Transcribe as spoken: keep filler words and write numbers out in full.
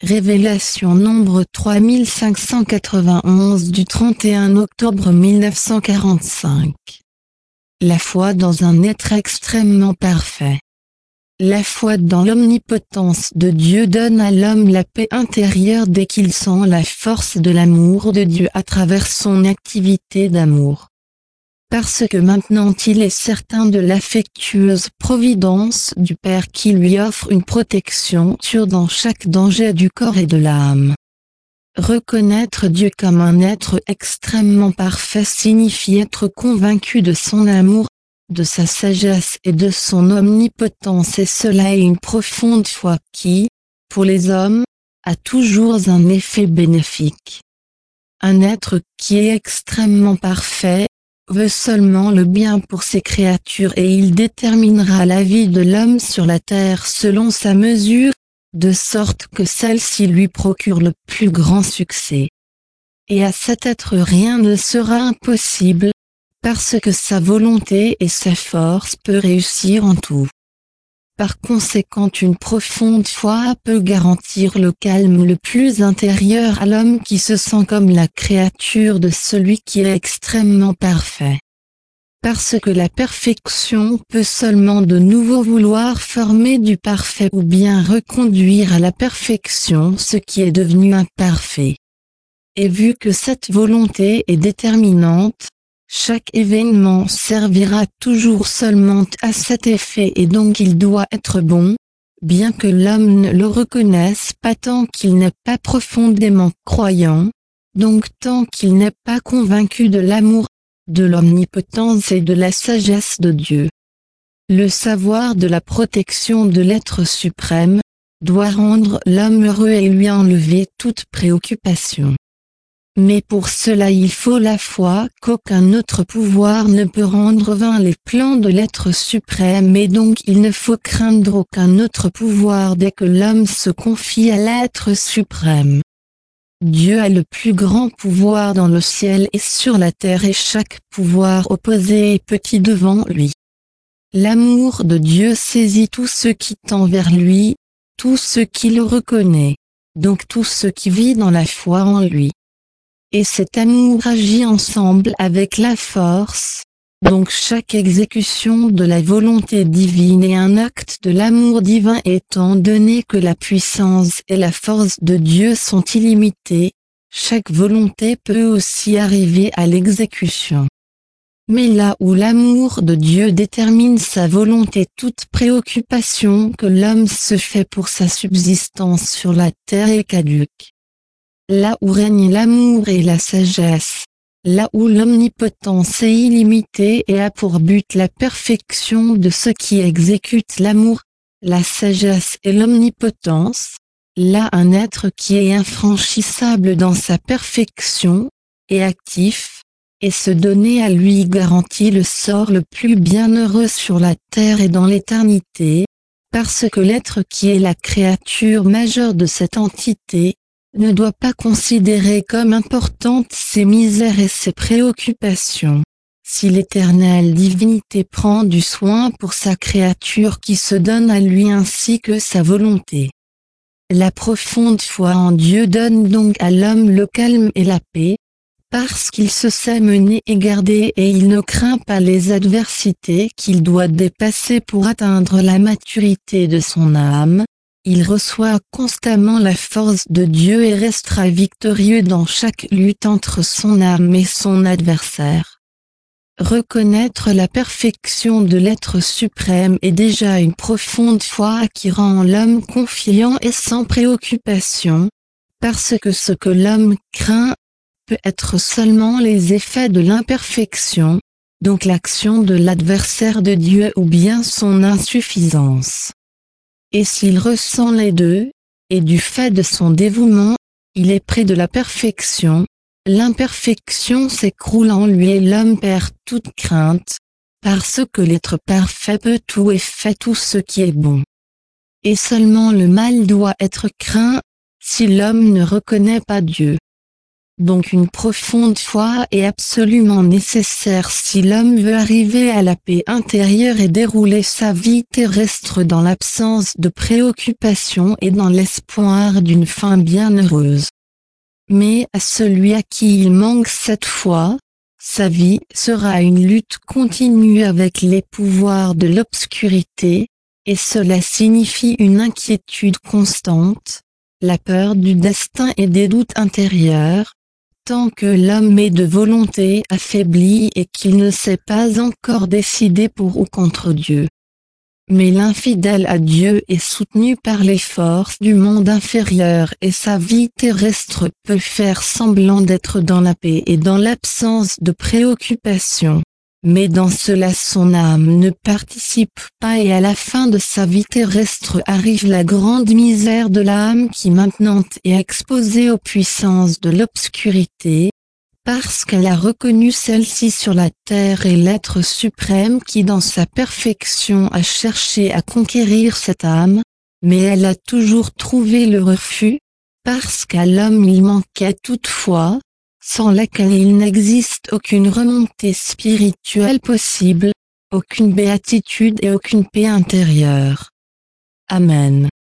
Révélation nombre trois mille cinq cent quatre-vingt-onze du trente et un octobre mille neuf cent quarante-cinq. La foi dans un être extrêmement parfait. La foi dans l'omnipotence de Dieu donne à l'homme la paix intérieure dès qu'il sent la force de l'amour de Dieu à travers son activité d'amour. Parce que maintenant il est certain de l'affectueuse providence du Père qui lui offre une protection sûre dans chaque danger du corps et de l'âme. Reconnaître Dieu comme un être extrêmement parfait signifie être convaincu de son amour, de sa sagesse et de son omnipotence, et cela est une profonde foi qui, pour les hommes, a toujours un effet bénéfique. Un être qui est extrêmement parfait veut seulement le bien pour ses créatures, et il déterminera la vie de l'homme sur la terre selon sa mesure, de sorte que celle-ci lui procure le plus grand succès. Et à cet être rien ne sera impossible, parce que sa volonté et sa force peuvent réussir en tout. Par conséquent, une profonde foi peut garantir le calme le plus intérieur à l'homme qui se sent comme la créature de celui qui est extrêmement parfait. Parce que la perfection peut seulement de nouveau vouloir former du parfait ou bien reconduire à la perfection ce qui est devenu imparfait. Et vu que cette volonté est déterminante, chaque événement servira toujours seulement à cet effet, et donc il doit être bon, bien que l'homme ne le reconnaisse pas tant qu'il n'est pas profondément croyant, donc tant qu'il n'est pas convaincu de l'amour, de l'omnipotence et de la sagesse de Dieu. Le savoir de la protection de l'être suprême doit rendre l'homme heureux et lui enlever toute préoccupation. Mais pour cela il faut la foi qu'aucun autre pouvoir ne peut rendre vains les plans de l'être suprême, et donc il ne faut craindre aucun autre pouvoir dès que l'homme se confie à l'être suprême. Dieu a le plus grand pouvoir dans le ciel et sur la terre, et chaque pouvoir opposé est petit devant lui. L'amour de Dieu saisit tout ce qui tend vers lui, tout ce qui le reconnaît, donc tout ce qui vit dans la foi en lui. Et cet amour agit ensemble avec la force, donc chaque exécution de la volonté divine est un acte de l'amour divin, étant donné que la puissance et la force de Dieu sont illimitées, chaque volonté peut aussi arriver à l'exécution. Mais là où l'amour de Dieu détermine sa volonté, toute préoccupation que l'homme se fait pour sa subsistance sur la terre est caduque. Là où règne l'amour et la sagesse, là où l'omnipotence est illimitée et a pour but la perfection de ceux qui exécutent l'amour, la sagesse et l'omnipotence, là un être qui est infranchissable dans sa perfection, est actif, et se donner à lui garantit le sort le plus bienheureux sur la terre et dans l'éternité, parce que l'être qui est la créature majeure de cette entité, ne doit pas considérer comme importantes ses misères et ses préoccupations. Si l'éternelle divinité prend du soin pour sa créature qui se donne à lui ainsi que sa volonté. La profonde foi en Dieu donne donc à l'homme le calme et la paix, parce qu'il se sait mener et garder, et il ne craint pas les adversités qu'il doit dépasser pour atteindre la maturité de son âme. Il reçoit constamment la force de Dieu et restera victorieux dans chaque lutte entre son âme et son adversaire. Reconnaître la perfection de l'être suprême est déjà une profonde foi qui rend l'homme confiant et sans préoccupation, parce que ce que l'homme craint peut être seulement les effets de l'imperfection, donc l'action de l'adversaire de Dieu ou bien son insuffisance. Et s'il ressent les deux, et du fait de son dévouement, il est près de la perfection, l'imperfection s'écroule en lui et l'homme perd toute crainte, parce que l'être parfait peut tout et fait tout ce qui est bon. Et seulement le mal doit être craint, si l'homme ne reconnaît pas Dieu. Donc une profonde foi est absolument nécessaire si l'homme veut arriver à la paix intérieure et dérouler sa vie terrestre dans l'absence de préoccupation et dans l'espoir d'une fin bienheureuse. Mais à celui à qui il manque cette foi, sa vie sera une lutte continue avec les pouvoirs de l'obscurité, et cela signifie une inquiétude constante, la peur du destin et des doutes intérieurs, tant que l'homme est de volonté affaiblie et qu'il ne s'est pas encore décidé pour ou contre Dieu. Mais l'infidèle à Dieu est soutenu par les forces du monde inférieur et sa vie terrestre peut faire semblant d'être dans la paix et dans l'absence de préoccupation. Mais dans cela son âme ne participe pas et à la fin de sa vie terrestre arrive la grande misère de l'âme qui maintenant est exposée aux puissances de l'obscurité, parce qu'elle a reconnu celle-ci sur la terre et l'être suprême qui dans sa perfection a cherché à conquérir cette âme, mais elle a toujours trouvé le refus, parce qu'à l'homme il manquait toutefois, sans laquelle il n'existe aucune remontée spirituelle possible, aucune béatitude et aucune paix intérieure. Amen.